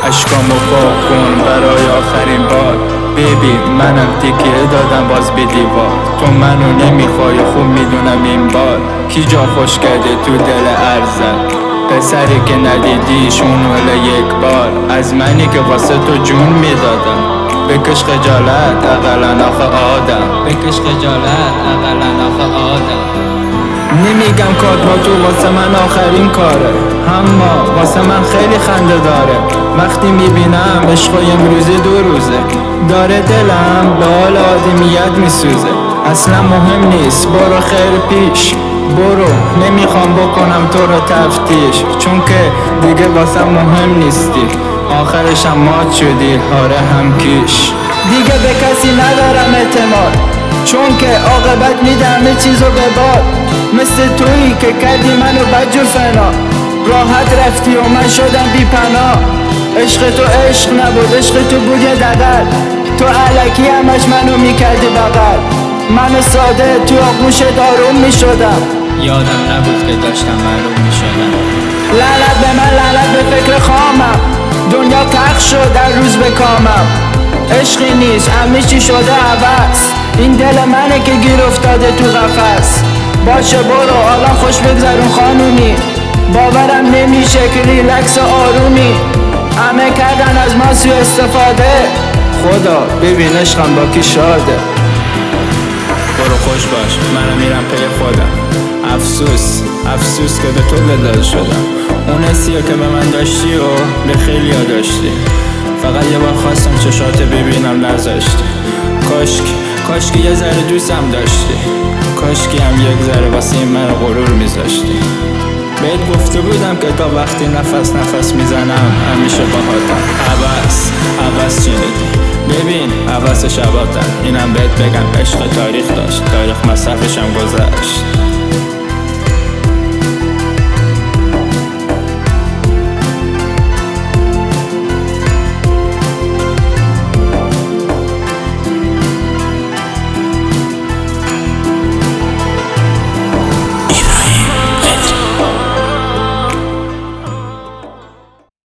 اشکامو پاک کن برای آخرین بار. ببین منم تکیه دادم باز به دیوار. تو منو نمیخوای خوب میدونم این بار. کی جا خوش کرده تو دل ارزت؟ پسری که ندیدیش اونو یک بار. از منی که واسه تو جون میدادم. بکش خجالت اقلن آخه آدم. بکش خجالت اقلن آخه آدم. نمیگم کات با تو واسه من آخرین کاره، اما واسه من خیلی خنده داره. وقتی میبینم عشقای امروزی 2 روزه، داره دلم به حال آدمیت میسوزه. اصلا مهم نیست برو خیر پیش، برو نمیخوام بکنم تو رو تفتیش. چون که دیگه واسه مهم نیستی، آخرشم مات شدی آره هم کیش. دیگه به کسی ندارم اعتماد، چون که عاقبت میده همه چیزو به باد. مثل تویی که کردی منو بدجور فنا، راحت رفتی و من شدم بی پناه. عشق تو عشق نبود، عشق تو بود یه دغل. تو الکی همش منو میکردی بغل. منو ساده تو آغوشت آروم میشدم، یادم نبود که داشتم معلوم میشدم. لعنت به من، لعنت به فکر خامم. دنیا تخت شد در روز به کامم. عشقی نیست همه چی شده عوض. این دل منه که گیر افتاده تو قفس. باشه برو حالا خوش بگذرون خانومی. باورم نمیشه که ریلکس آرومی. همه کردن از ما سوء استفاده. خدا ببین عشقم با کی شاده. برو خوش باش منم میرم پی خودم. افسوس که به تو بدل شدم. اون حسیه که به من داشتی و به خیلی ها داشتی. فقط یه بار خواستم چشات ببینم نذاشتی. کاشکی یه ذره دوستم داشتی. کاشکی هم یک ذره واسه من غرور میذاشتی. بهت گفته بودم که تا وقتی نفس میزنم همیشه باهاتم. عوض شنیدی؟ ببین عوض شباتم. اینم بهت بگم عشق تاریخ داشت، تاریخ مصرفشم گذشت.